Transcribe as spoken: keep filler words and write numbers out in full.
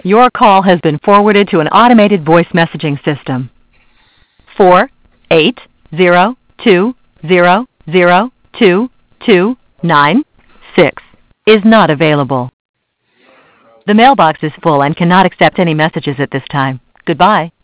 Your call has been forwarded to an automated voice messaging system. four eight zero two zero zero two two nine six is not available. The mailbox is full and cannot accept any messages at this time. Goodbye.